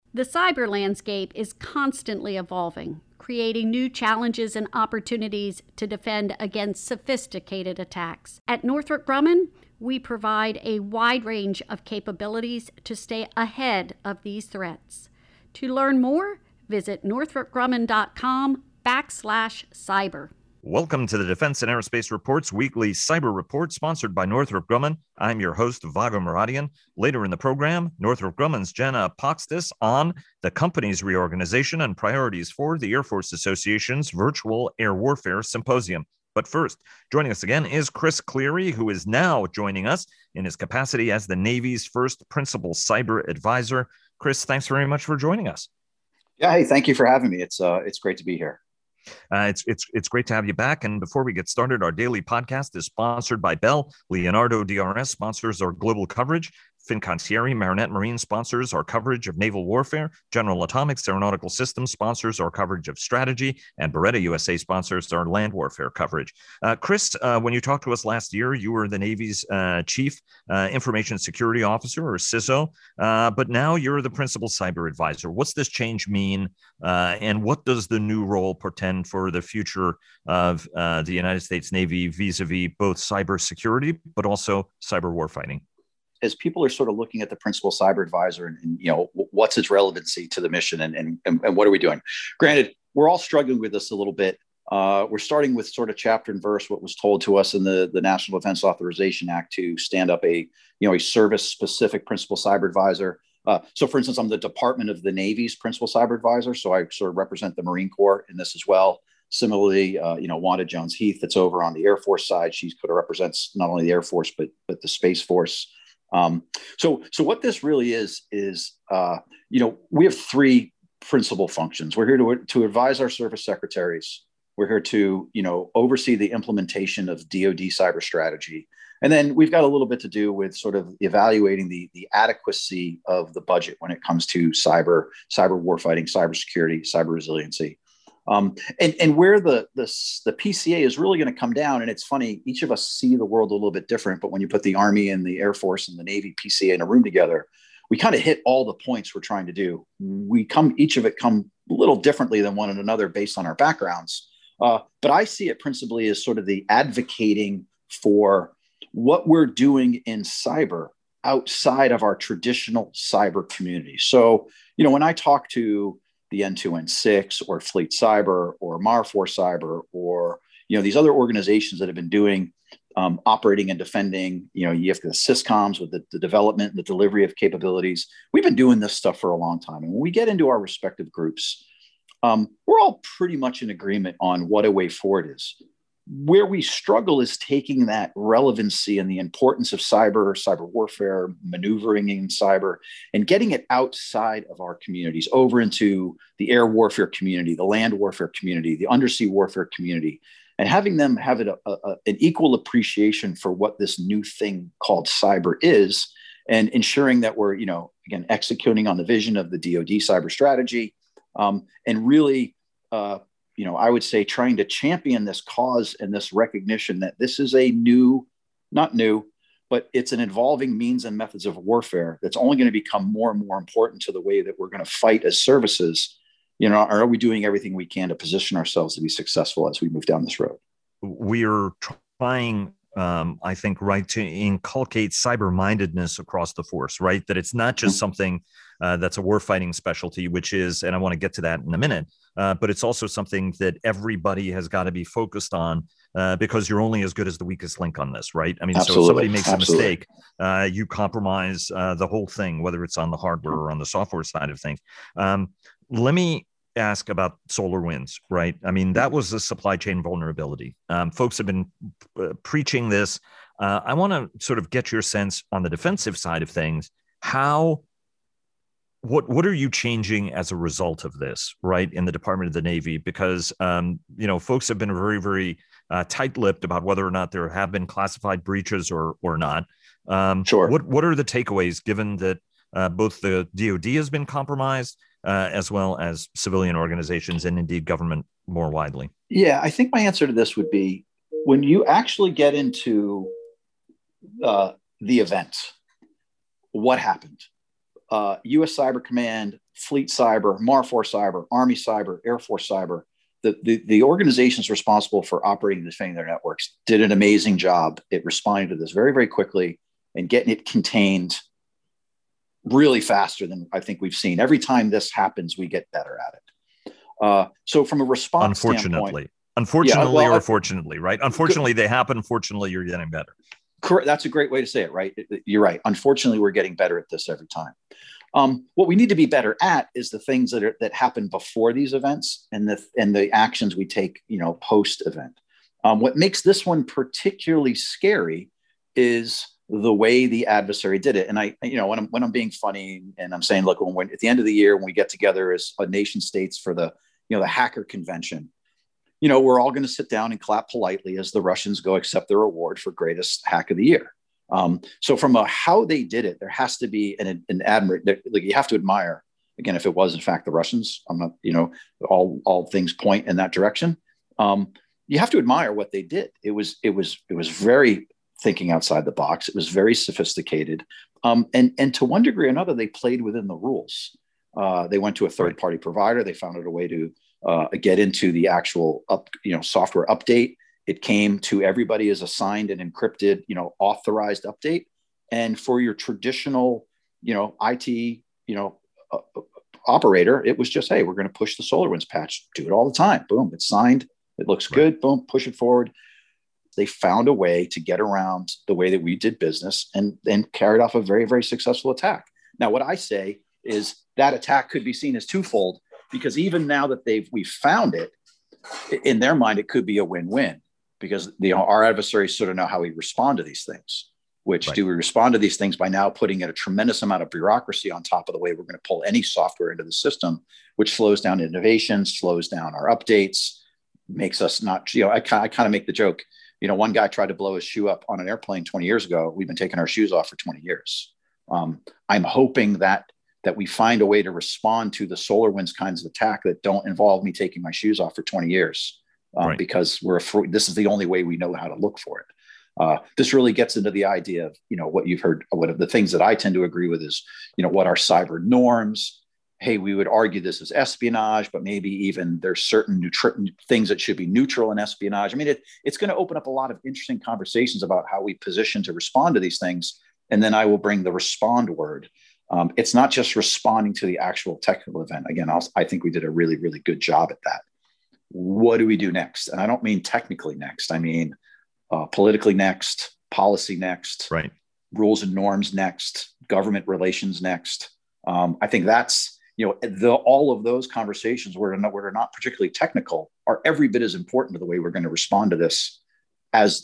The cyber landscape is constantly evolving, creating new challenges and opportunities to defend against sophisticated attacks. At Northrop Grumman, we provide a wide range of capabilities to stay ahead of these threats. To learn more, visit northropgrumman.com/cyber. Welcome to the Defense and Aerospace Reports weekly cyber report sponsored by Northrop Grumman. I'm your host, Vago Muradian. Later in the program, Northrop Grumman's Jenna Poxtis on the company's reorganization and priorities for the Air Force Association's Virtual Air Warfare Symposium. But first, joining us again is Chris Cleary, who is now joining us in his capacity as the Navy's first principal cyber advisor. Chris, thanks very much for joining us. Yeah, hey, thank you for having me. It's great to be here. It's great to have you back. And before we get started, our daily podcast is sponsored by Bell. Leonardo DRS sponsors our global coverage. Fincantieri Marinette Marine sponsors our coverage of naval warfare. General Atomics Aeronautical Systems sponsors our coverage of strategy. And Beretta USA sponsors our land warfare coverage. Chris, when you talked to us last year, you were the Navy's Chief Information Security Officer, or CISO, but now you're the Principal Cyber Advisor. What's this change mean, and what does the new role portend for the future of the United States Navy vis-a-vis both cybersecurity, but also cyber warfighting? As people are sort of looking at the principal cyber advisor and what's its relevancy to the mission and what are we doing? Granted, we're all struggling with this a little bit. We're starting with sort of chapter and verse what was told to us in the National Defense Authorization Act to stand up a service-specific principal cyber advisor. So, for instance, I'm the Department of the Navy's principal cyber advisor, so I sort of represent the Marine Corps in this as well. Similarly, Wanda Jones-Heath, that's over on the Air Force side. She sort of represents not only the Air Force but the Space Force. So what this really is, we have three principal functions. We're here to advise our service secretaries. We're here to, oversee the implementation of DoD cyber strategy. And then we've got a little bit to do with sort of evaluating the adequacy of the budget when it comes to cyber warfighting, cybersecurity, cyber resiliency. And where the PCA is really going to come down, and it's funny, each of us see the world a little bit different, but when you put the Army and the Air Force and the Navy PCA in a room together, we kind of hit all the points we're trying to do. Each of it come a little differently than one another based on our backgrounds. But I see it principally as sort of the advocating for what we're doing in cyber outside of our traditional cyber community. So, when I talk to the N2N6 or Fleet Cyber or Mar4 Cyber or, these other organizations that have been doing operating and defending, you have the SysComs with the development and the delivery of capabilities. We've been doing this stuff for a long time. And when we get into our respective groups, we're all pretty much in agreement on what a way forward is. Where we struggle is taking that relevancy and the importance of cyber warfare, maneuvering in cyber, and getting it outside of our communities over into the air warfare community, the land warfare community, the undersea warfare community, and having them have an equal appreciation for what this new thing called cyber is, and ensuring that we're, again, executing on the vision of the DoD cyber strategy, and really, I would say trying to champion this cause and this recognition that this is not new, but it's an evolving means and methods of warfare that's only going to become more and more important to the way that we're going to fight as services. Are we doing everything we can to position ourselves to be successful as we move down this road? We're trying, I think, right, to inculcate cyber-mindedness across the force, right? That it's not just something that's a warfighting specialty, which is, and I want to get to that in a minute, but it's also something that everybody has got to be focused on because you're only as good as the weakest link on this, right? I mean, Absolutely. So if somebody makes a mistake, you compromise the whole thing, whether it's on the hardware or on the software side of things. Let me ask about SolarWinds, right? I mean, that was a supply chain vulnerability. Folks have been preaching this. I want to sort of get your sense on the defensive side of things. What are you changing as a result of this, right, in the Department of the Navy? Because, folks have been very, very tight-lipped about whether or not there have been classified breaches or not. Sure. What are the takeaways, given that both the DoD has been compromised, as well as civilian organizations and indeed government more widely? Yeah, I think my answer to this would be when you actually get into the event, what happened? U.S. Cyber Command Fleet Cyber, Marfor Cyber, Army Cyber, Air Force Cyber, the organizations responsible for operating and defending their networks did an amazing job at responding to this very, very quickly and getting it contained really faster than I think we've seen. Every time this happens, we get better at it. So from a response standpoint, or fortunately, right? Unfortunately, they happen. Fortunately, you're getting better. Correct. That's a great way to say it, right? You're right. Unfortunately, we're getting better at this every time. What we need to be better at is the things that happen before these events and the actions we take, post event. What makes this one particularly scary is the way the adversary did it. And when I'm being funny and I'm saying, look, when at the end of the year, when we get together as a nation states for the hacker convention, we're all going to sit down and clap politely as the Russians go accept their award for greatest hack of the year. So from how they did it, there has to be an like you have to admire, again, if it was in fact the Russians, I'm not, all things point in that direction. You have to admire what they did. It was very thinking outside the box. It was very sophisticated. And to one degree or another, they played within the rules. They went to a third-party provider. They found a way to get into the actual software update. It came to everybody as a signed and encrypted, authorized update. And for your traditional, IT, operator, it was just, hey, we're going to push the SolarWinds patch. Do it all the time. Boom, it's signed. It looks good. Boom, push it forward. They found a way to get around the way that we did business and then carried off a very, very successful attack. Now, what I say is that attack could be seen as twofold, because even now that we found it, in their mind, it could be a win-win, because our adversaries sort of know how we respond to these things. Do we respond to these things by now putting in a tremendous amount of bureaucracy on top of the way we're going to pull any software into the system, which slows down innovation, slows down our updates, makes us not, I kind of make the joke, one guy tried to blow his shoe up on an airplane 20 years ago. We've been taking our shoes off for 20 years. I'm hoping that we find a way to respond to the SolarWinds kinds of attack that don't involve me taking my shoes off for 20 years, because this is the only way we know how to look for it. This really gets into the idea of, what you've heard, one of the things that I tend to agree with is, what are cyber norms? Hey, we would argue this is espionage, but maybe even there's certain things that should be neutral in espionage. I mean, it's going to open up a lot of interesting conversations about how we position to respond to these things. And then I will bring the respond word. It's not just responding to the actual technical event. Again, I think we did a really, really good job at that. What do we do next? And I don't mean technically next. I mean politically next, policy next, rules and norms next, government relations next. I think that's, all of those conversations where are not particularly technical are every bit as important to the way we're going to respond to this as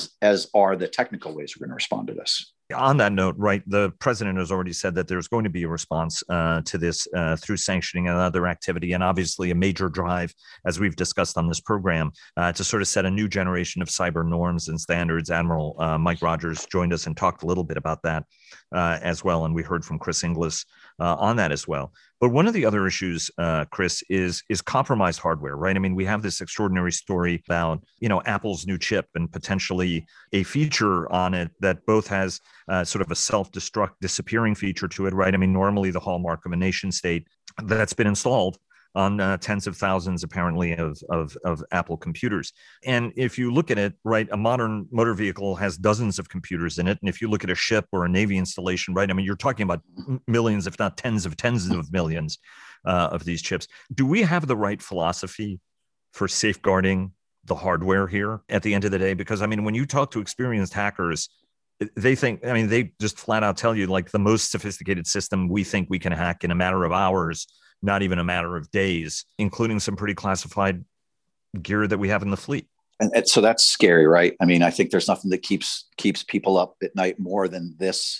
are the technical ways we're going to respond to this. On that note, the president has already said that there's going to be a response to this through sanctioning and other activity, and obviously a major drive, as we've discussed on this program, to sort of set a new generation of cyber norms and standards. Admiral Mike Rogers joined us and talked a little bit about that as well, and we heard from Chris Inglis on that as well. But one of the other issues, Chris, is compromised hardware, right? I mean, we have this extraordinary story about, Apple's new chip and potentially a feature on it that both has sort of a self-destruct disappearing feature to it, right? I mean, normally the hallmark of a nation state that's been installed on tens of thousands, apparently, of Apple computers. And if you look at it, a modern motor vehicle has dozens of computers in it. And if you look at a ship or a Navy installation, I mean, you're talking about millions, if not tens of millions of these chips. Do we have the right philosophy for safeguarding the hardware here at the end of the day? Because, I mean, when you talk to experienced hackers, they think, I mean, they just flat out tell you, like, the most sophisticated system we think we can hack in a matter of hours, not even a matter of days, including some pretty classified gear that we have in the fleet. And so that's scary, right? I mean, I think there's nothing that keeps people up at night more than this,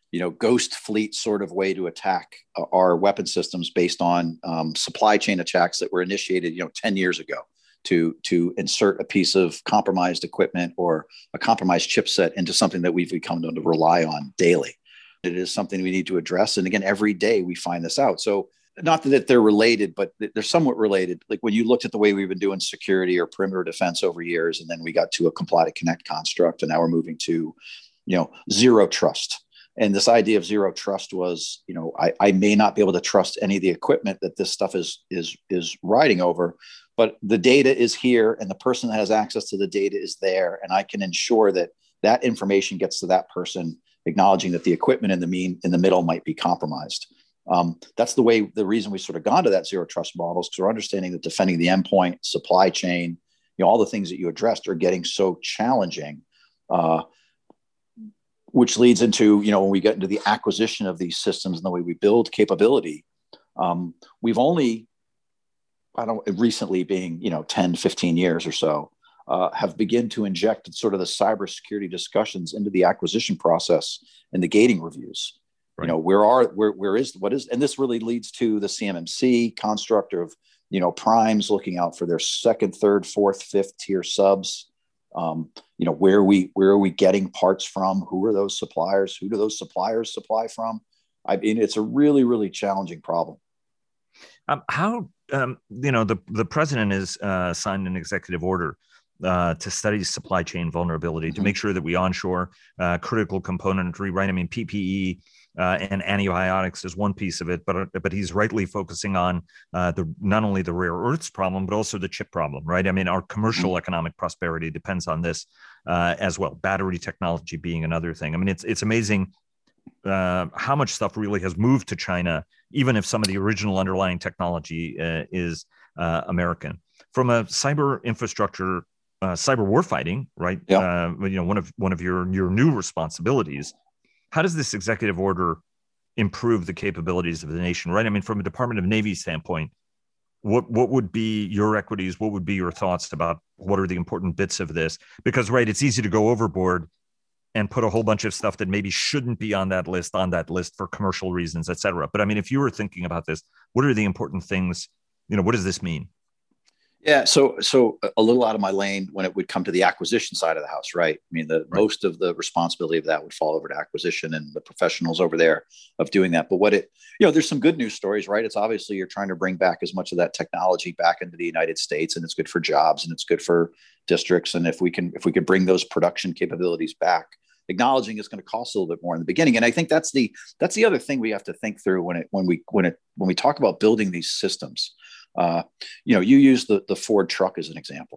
ghost fleet sort of way to attack our weapon systems based on supply chain attacks that were initiated, 10 years ago to insert a piece of compromised equipment or a compromised chipset into something that we've become to rely on daily. It is something we need to address. And again, every day we find this out. So not that they're related, but they're somewhat related. Like when you looked at the way we've been doing security or perimeter defense over years, and then we got to a Comply to Connect construct, and now we're moving to, zero trust. And this idea of zero trust was, I may not be able to trust any of the equipment that this stuff is riding over, but the data is here and the person that has access to the data is there. And I can ensure that that information gets to that person, acknowledging that the equipment in the middle might be compromised. That's the reason we sort of gone to that zero trust models, because we're understanding that defending the endpoint, supply chain, all the things that you addressed are getting so challenging, which leads into, when we get into the acquisition of these systems and the way we build capability, we've only, recently being, 10, 15 years or so, have begun to inject sort of the cybersecurity discussions into the acquisition process and the gating reviews. Right. And this really leads to the CMMC construct of, primes looking out for their second, third, fourth, fifth tier subs. Where are we getting parts from? Who are those suppliers? Who do those suppliers supply from? I mean, it's a really, really challenging problem. The president has signed an executive order to study supply chain vulnerability, to make sure that we onshore critical componentry, right? I mean, PPE and antibiotics is one piece of it, but he's rightly focusing on not only the rare earths problem, but also the chip problem, right? I mean, our commercial economic prosperity depends on this as well. Battery technology being another thing. I mean, it's amazing how much stuff really has moved to China, even if some of the original underlying technology is American. From a cyber infrastructure, cyber warfighting, right? Yep. One of your new responsibilities. How does this executive order improve the capabilities of the nation, right? I mean, from a Department of Navy standpoint, what would be your equities? What would be your thoughts about what are the important bits of this? Because, right, it's easy to go overboard and put a whole bunch of stuff that maybe shouldn't be on that list for commercial reasons, et cetera. But I mean, if you were thinking about this, what are the important things? What does this mean? Yeah, so a little out of my lane when it would come to the acquisition side of the house, right? I mean, most of the responsibility of that would fall over to acquisition and the professionals over there of doing that. But there's some good news stories, right? It's obviously you're trying to bring back as much of that technology back into the United States, and it's good for jobs and it's good for districts. And if we could bring those production capabilities back, acknowledging it's going to cost a little bit more in the beginning. And I think that's the other thing we have to think through when we talk about building these systems. You use the Ford truck as an example.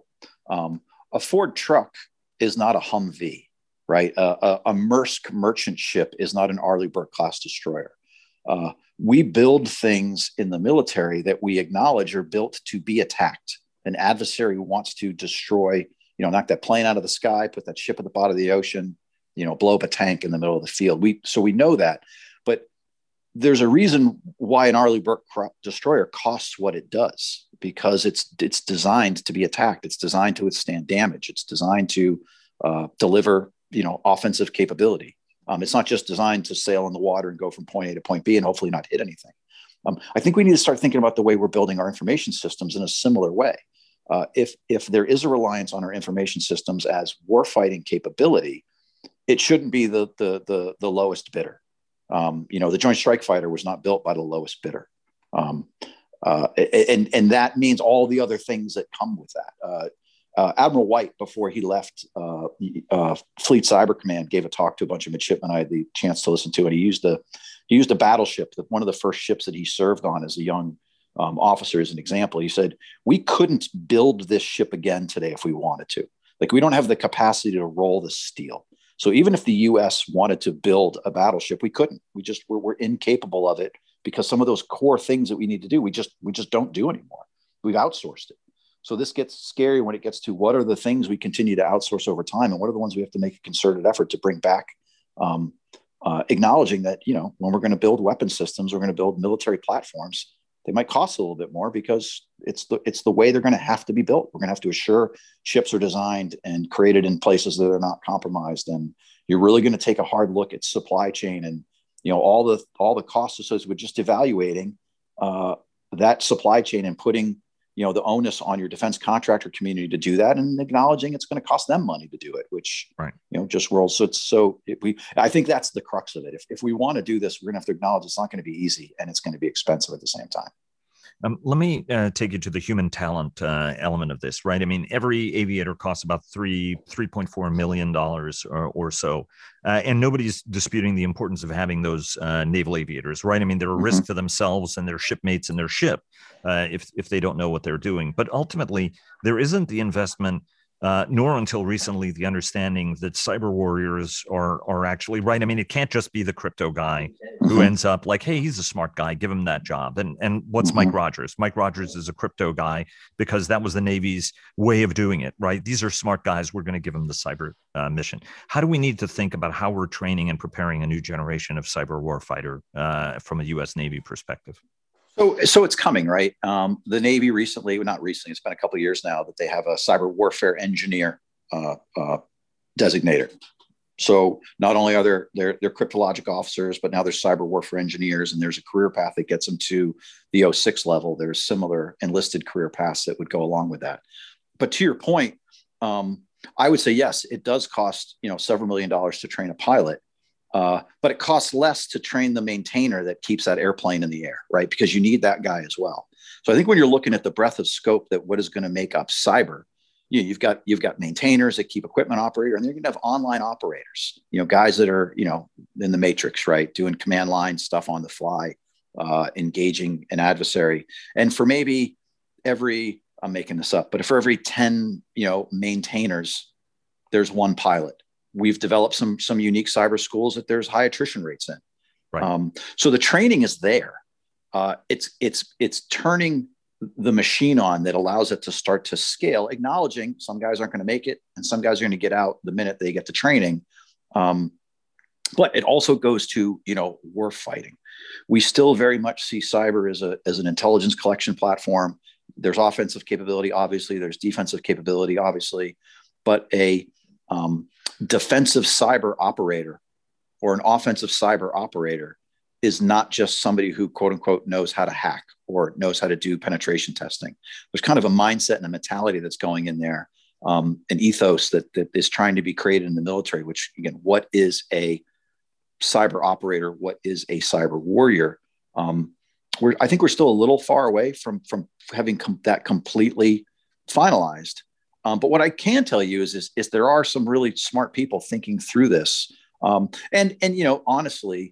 A Ford truck is not a Humvee, right? A Maersk merchant ship is not an Arleigh Burke class destroyer. We build things in the military that we acknowledge are built to be attacked. An adversary wants to destroy, knock that plane out of the sky, put that ship at the bottom of the ocean, blow up a tank in the middle of the field. So we know that, but there's a reason why an Arleigh Burke destroyer costs what it does, because it's designed to be attacked. It's designed to withstand damage. It's designed to deliver, offensive capability. It's not just designed to sail in the water and go from point A to point B and hopefully not hit anything. I think we need to start thinking about the way we're building our information systems in a similar way. If there is a reliance on our information systems as warfighting capability, it shouldn't be the lowest bidder. The Joint Strike Fighter was not built by the lowest bidder. And that means all the other things that come with that. Admiral White, before he left Fleet Cyber Command, gave a talk to a bunch of midshipmen I had the chance to listen to, and he used a battleship, one of the first ships that he served on as a young officer, as an example. He said, we couldn't build this ship again today if we wanted to. Like, we don't have the capacity to roll the steel. So even if the U.S. wanted to build a battleship, we couldn't. We're incapable of it, because some of those core things that we need to do, we just don't do anymore. We've outsourced it. So this gets scary when it gets to what are the things we continue to outsource over time, and what are the ones we have to make a concerted effort to bring back, acknowledging that, when we're going to build weapon systems, we're going to build military platforms, they might cost a little bit more because it's the way they're going to have to be built. We're going to have to assure ships are designed and created in places that are not compromised. And you're really going to take a hard look at supply chain and, all the costs associated with just evaluating that supply chain and putting, the onus on your defense contractor community to do that, and acknowledging it's going to cost them money to do it, which, right. Just rolls. I think that's the crux of it. If we want to do this, we're going to have to acknowledge it's not going to be easy, and it's going to be expensive at the same time. Let me take you to the human talent element of this, right? I mean, every aviator costs about $3.4 million or so. And nobody's disputing the importance of having those naval aviators, right? I mean, they're a risk to themselves and their shipmates and their ship if they don't know what they're doing. But ultimately, there isn't the investment nor until recently the understanding that cyber warriors are actually right. I mean, it can't just be the crypto guy who ends up like, hey, he's a smart guy, give him that job. And what's Mike Rogers? Mike Rogers is a crypto guy because that was the Navy's way of doing it, right? These are smart guys. We're going to give them the cyber mission. How do we need to think about how we're training and preparing a new generation of cyber warfighter from a U.S. Navy perspective? So it's coming, right? The Navy recently, well, not recently, it's been a couple of years now that they have a cyber warfare engineer designator. So not only are they're cryptologic officers, but now they're cyber warfare engineers, and there's a career path that gets them to the 06 level. There's similar enlisted career paths that would go along with that. But to your point, I would say yes, it does cost several $1 million to train a pilot. But it costs less to train the maintainer that keeps that airplane in the air, right? Because you need that guy as well. So I think when you're looking at the breadth of scope that what is going to make up cyber, you've got maintainers that keep equipment operator, and you're going to have online operators, guys that are, in the matrix, right? Doing command line stuff on the fly, engaging an adversary. And for maybe I'm making this up, but for every 10, maintainers, there's one pilot. We've developed some unique cyber schools that there's high attrition rates in. Right. So the training is there. It's turning the machine on that allows it to start to scale, acknowledging some guys aren't going to make it and some guys are going to get out the minute they get to training. But it also goes to, war fighting. We still very much see cyber as an intelligence collection platform. There's offensive capability, obviously. There's defensive capability, obviously. But a defensive cyber operator or an offensive cyber operator is not just somebody who, quote unquote, knows how to hack or knows how to do penetration testing. There's kind of a mindset and a mentality that's going in there, an ethos that is trying to be created in the military, which, again, what is a cyber operator? What is a cyber warrior? I think we're still a little far away from having that completely finalized. But what I can tell you is there are some really smart people thinking through this. And honestly,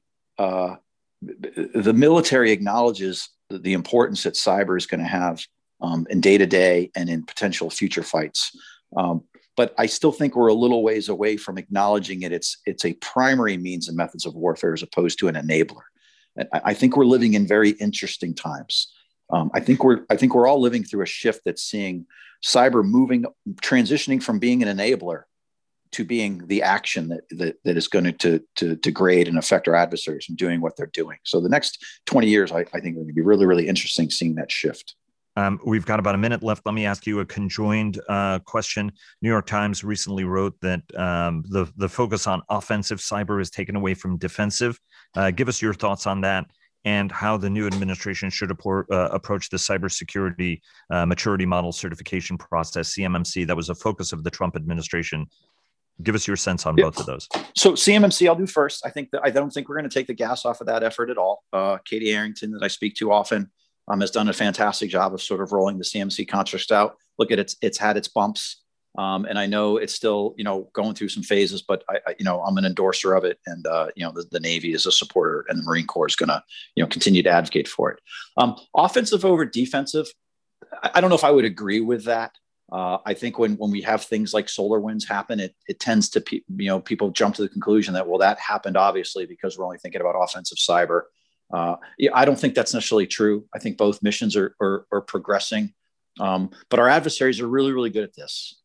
the military acknowledges the importance that cyber is going to have in day-to-day and in potential future fights. But I still think we're a little ways away from acknowledging it's a primary means and methods of warfare as opposed to an enabler. I think we're living in very interesting times. I think we're all living through a shift that's seeing cyber transitioning from being an enabler to being the action that is going to degrade and affect our adversaries from doing what they're doing. So the next 20 years, I think, are going to be really, really interesting seeing that shift. We've got about a minute left. Let me ask you a conjoined question. New York Times recently wrote that the focus on offensive cyber is taken away from defensive. Give us your thoughts on that and how the new administration should approach the cybersecurity maturity model certification process, CMMC. That was a focus of the Trump administration. Give us your sense on both of those. So CMMC, I'll do first. I don't think we're going to take the gas off of that effort at all. Katie Arrington, that I speak to often, has done a fantastic job of sort of rolling the CMMC construct out. Look at it's had its bumps. And I know it's still, going through some phases, but I'm an endorser of it. And, the Navy is a supporter and the Marine Corps is going to, continue to advocate for it. Offensive over defensive. I don't know if I would agree with that. I think when we have things like SolarWinds happen, it tends to, people jump to the conclusion that, well, that happened obviously because we're only thinking about offensive cyber. I don't think that's necessarily true. I think both missions are progressing. But our adversaries are really, really good at this.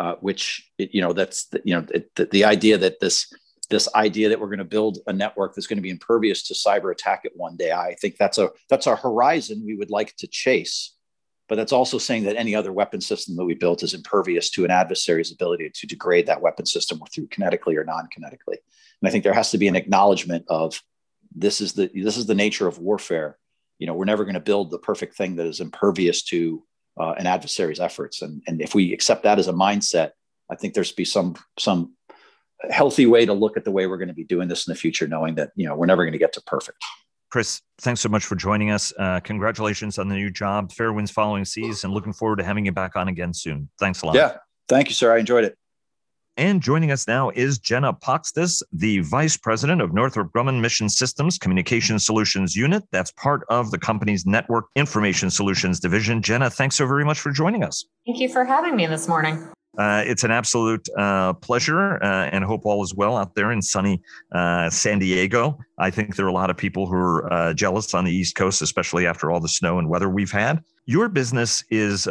That's the idea that this idea that we're going to build a network that's going to be impervious to cyber attack at one day. I think that's a horizon we would like to chase, but that's also saying that any other weapon system that we built is impervious to an adversary's ability to degrade that weapon system through kinetically or non-kinetically. And I think there has to be an acknowledgement of this is the nature of warfare. We're never going to build the perfect thing that is impervious to an adversary's efforts. And if we accept that as a mindset, I think there's be some healthy way to look at the way we're going to be doing this in the future, knowing that, we're never going to get to perfect. Chris, thanks so much for joining us. Congratulations on the new job. Fair winds following seas, and looking forward to having you back on again soon. Thanks a lot. Yeah. Thank you, sir. I enjoyed it. And joining us now is Jenna Poxtis, the Vice President of Northrop Grumman Mission Systems Communication Solutions Unit. That's part of the company's Network Information Solutions Division. Jenna, thanks so very much for joining us. Thank you for having me this morning. It's an absolute pleasure, and hope all is well out there in sunny San Diego. I think there are a lot of people who are jealous on the East Coast, especially after all the snow and weather we've had. Your business is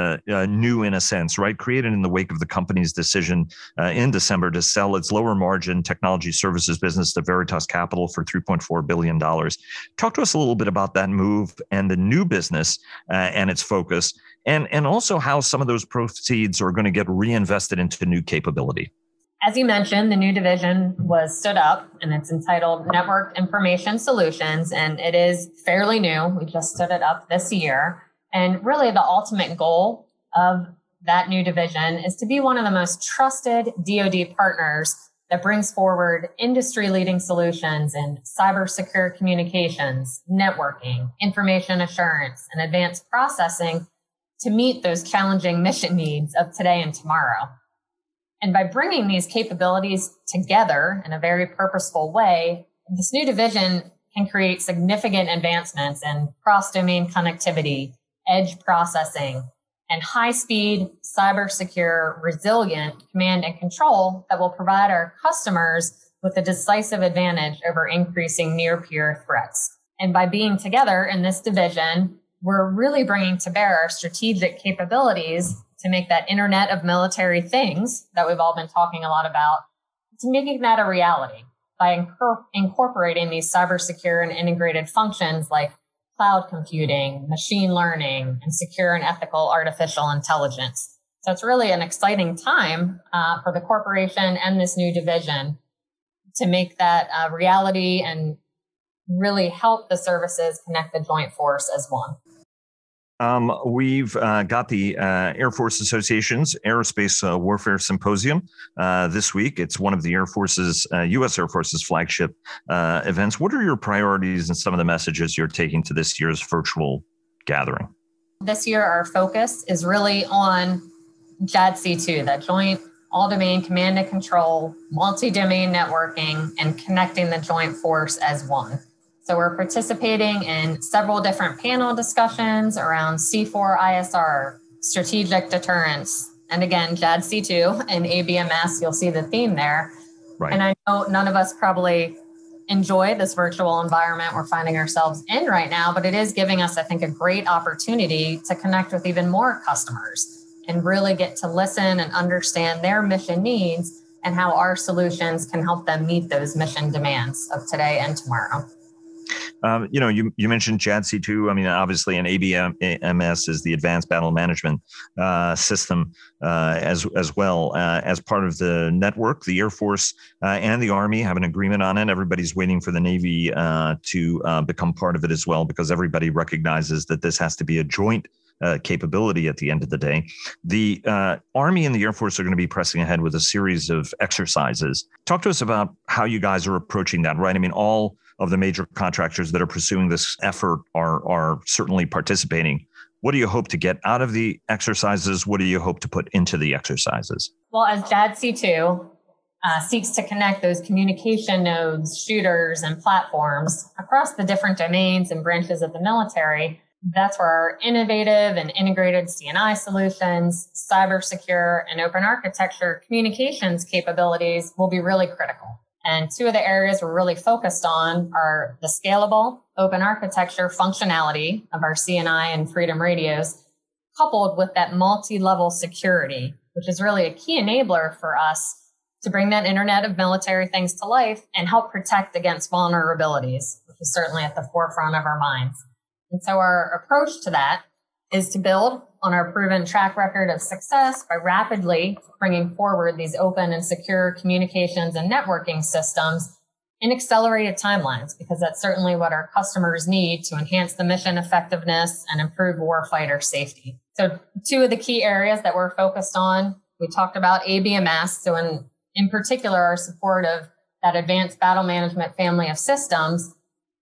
new in a sense, right? Created in the wake of the company's decision in December to sell its lower margin technology services business to Veritas Capital for $3.4 billion. Talk to us a little bit about that move and the new business and its focus, and also how some of those proceeds are going to get reinvested into new capability. As you mentioned, the new division was stood up, and it's entitled Network Information Solutions, and it is fairly new. We just stood it up this year. And really the ultimate goal of that new division is to be one of the most trusted DoD partners that brings forward industry-leading solutions in cybersecure communications, networking, information assurance, and advanced processing to meet those challenging mission needs of today and tomorrow. And by bringing these capabilities together in a very purposeful way, this new division can create significant advancements in cross-domain connectivity, edge processing, and high-speed, cyber-secure, resilient command and control that will provide our customers with a decisive advantage over increasing near-peer threats. And by being together in this division, we're really bringing to bear our strategic capabilities to make that Internet of Military Things that we've all been talking a lot about, to making that a reality by incorporating these cybersecure and integrated functions like cloud computing, machine learning, and secure and ethical artificial intelligence. So it's really an exciting time for the corporation and this new division to make that a reality and really help the services connect the joint force as one. We've got the Air Force Association's Aerospace Warfare Symposium this week. It's one of the Air Force's, U.S. Air Force's flagship events. What are your priorities and some of the messages you're taking to this year's virtual gathering? This year, our focus is really on JADC2, that Joint All-Domain Command and Control, multi-domain networking, and connecting the joint force as one. So we're participating in several different panel discussions around C4ISR, strategic deterrence, and again, JADC2 and ABMS, you'll see the theme there. Right. And I know none of us probably enjoy this virtual environment we're finding ourselves in right now, but it is giving us, I think, a great opportunity to connect with even more customers and really get to listen and understand their mission needs and how our solutions can help them meet those mission demands of today and tomorrow. You mentioned JADC2. I mean, obviously, an ABMS is the Advanced Battle Management System as well. As part of the network, the Air Force and the Army have an agreement on it. Everybody's waiting for the Navy to become part of it as well, because everybody recognizes that this has to be a joint capability at the end of the day. The Army and the Air Force are going to be pressing ahead with a series of exercises. Talk to us about how you guys are approaching that, right? I mean, all of the major contractors that are pursuing this effort are certainly participating. What do you hope to get out of the exercises? What do you hope to put into the exercises? Well, as JADC2 seeks to connect those communication nodes, shooters, and platforms across the different domains and branches of the military, that's where our innovative and integrated CNI solutions, cybersecure, and open architecture communications capabilities will be really critical. And two of the areas we're really focused on are the scalable open architecture functionality of our CNI and Freedom radios, coupled with that multi-level security, which is really a key enabler for us to bring that Internet of Military Things to life and help protect against vulnerabilities, which is certainly at the forefront of our minds. And so our approach to that is to build on our proven track record of success by rapidly bringing forward these open and secure communications and networking systems in accelerated timelines, because that's certainly what our customers need to enhance the mission effectiveness and improve warfighter safety. So two of the key areas that we're focused on, we talked about ABMS. So in particular, our support of that advanced battle management family of systems.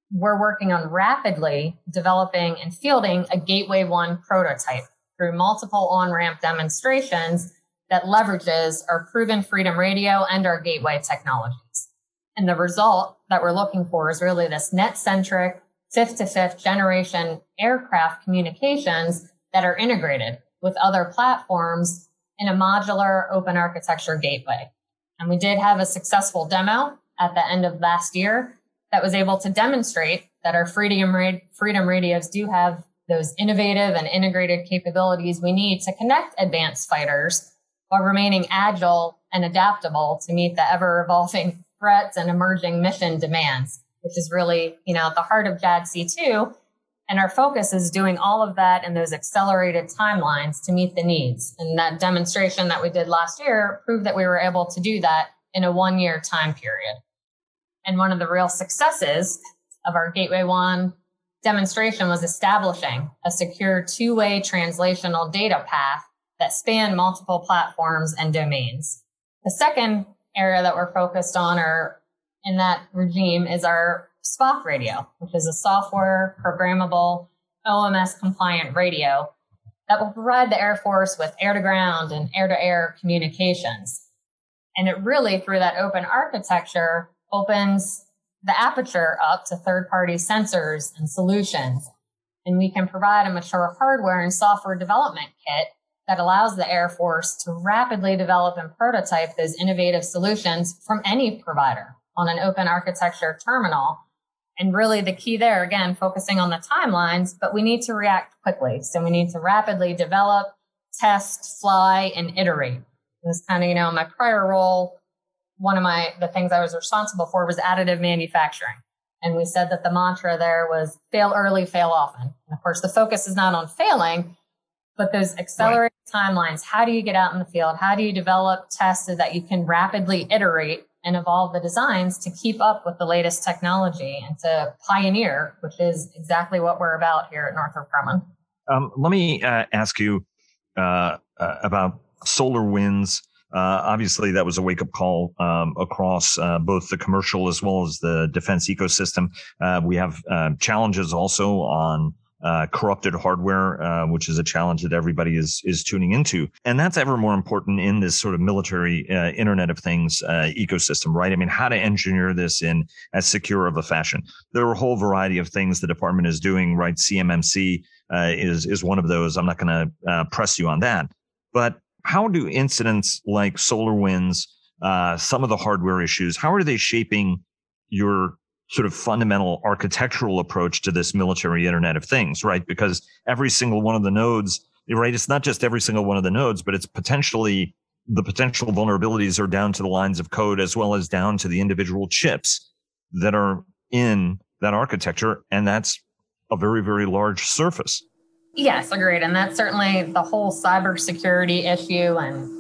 we're working on rapidly developing and fielding a Gateway 1 prototype through multiple on-ramp demonstrations that leverages our proven Freedom Radio and our Gateway technologies. And the result that we're looking for is really this net-centric, fifth-to-fifth generation aircraft communications that are integrated with other platforms in a modular open architecture gateway. And we did have a successful demo at the end of last year that was able to demonstrate that our Freedom Radios do have those innovative and integrated capabilities we need to connect advanced fighters while remaining agile and adaptable to meet the ever-evolving threats and emerging mission demands, which is really, at the heart of JADC2. And our focus is doing all of that in those accelerated timelines to meet the needs. And that demonstration that we did last year proved that we were able to do that in a 1-year time period. And one of the real successes of our Gateway 1 demonstration was establishing a secure two-way translational data path that spanned multiple platforms and domains. The second area that we're focused on or in that regime is our SPOC radio, which is a software programmable OMS compliant radio that will provide the Air Force with air-to-ground and air-to-air communications. And it really, through that open architecture, opens the aperture up to third-party sensors and solutions. And we can provide a mature hardware and software development kit that allows the Air Force to rapidly develop and prototype those innovative solutions from any provider on an open architecture terminal. And really the key there, again, focusing on the timelines, but we need to react quickly. So we need to rapidly develop, test, fly, and iterate. It was kind of, in my prior role, one of the things I was responsible for was additive manufacturing. And we said that the mantra there was fail early, fail often. And of course, the focus is not on failing, but those accelerated timelines. How do you get out in the field? How do you develop tests so that you can rapidly iterate and evolve the designs to keep up with the latest technology and to pioneer, which is exactly what we're about here at Northrop Grumman. Let me ask you about SolarWinds. Obviously, that was a wake-up call across both the commercial as well as the defense ecosystem. We have challenges also on corrupted hardware, which is a challenge that everybody is tuning into. And that's ever more important in this sort of military Internet of Things ecosystem, right? I mean, how to engineer this in as secure of a fashion. There are a whole variety of things the department is doing, right? CMMC is one of those. I'm not going to press you on that. But how do incidents like SolarWinds, some of the hardware issues, how are they shaping your sort of fundamental architectural approach to this military Internet of Things, right? Because every single one of the nodes, right? It's not just every single one of the nodes, but it's potentially the potential vulnerabilities are down to the lines of code as well as down to the individual chips that are in that architecture. And that's a very, very large surface. Yes, agreed. And that's certainly the whole cybersecurity issue, and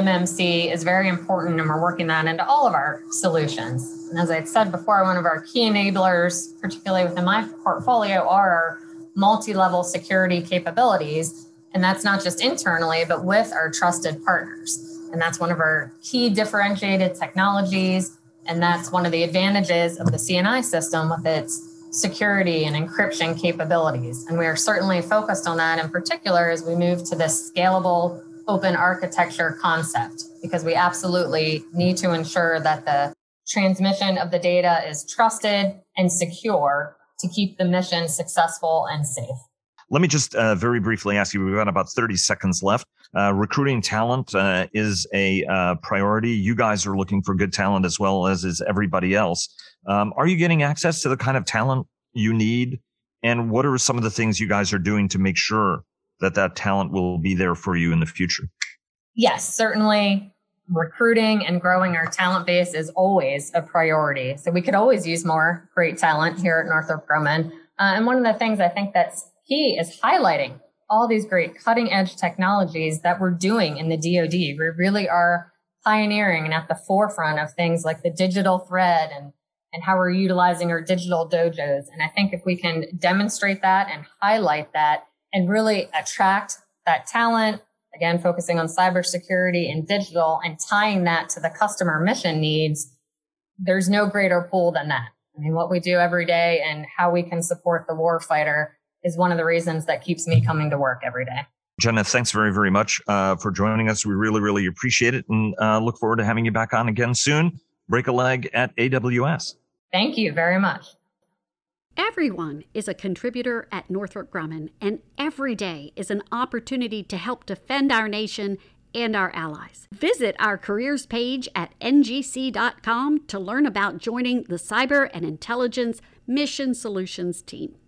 CMMC is very important, and we're working that into all of our solutions. And as I said before, one of our key enablers, particularly within my portfolio, are our multi-level security capabilities. And that's not just internally, but with our trusted partners. And that's one of our key differentiated technologies. And that's one of the advantages of the CNI system with its security and encryption capabilities. And we are certainly focused on that in particular as we move to this scalable open architecture concept, because we absolutely need to ensure that the transmission of the data is trusted and secure to keep the mission successful and safe. Let me just very briefly ask you, we've got about 30 seconds left. Recruiting talent is a priority. You guys are looking for good talent as well as is everybody else. Are you getting access to the kind of talent you need? And what are some of the things you guys are doing to make sure that that talent will be there for you in the future? Yes, certainly. Recruiting and growing our talent base is always a priority. So we could always use more great talent here at Northrop Grumman. And one of the things I think that's key is highlighting all these great cutting edge technologies that we're doing in the DoD. We really are pioneering and at the forefront of things like the digital thread and how we're utilizing our digital dojos. And I think if we can demonstrate that and highlight that and really attract that talent, again, focusing on cybersecurity and digital and tying that to the customer mission needs, there's no greater pool than that. I mean, what we do every day and how we can support the warfighter is one of the reasons that keeps me coming to work every day. Jenna, thanks very, very much for joining us. We really, really appreciate it, and look forward to having you back on again soon. Break a leg at AWS. Thank you very much. Everyone is a contributor at Northrop Grumman, and every day is an opportunity to help defend our nation and our allies. Visit our careers page at ngc.com to learn about joining the Cyber and Intelligence Mission Solutions team.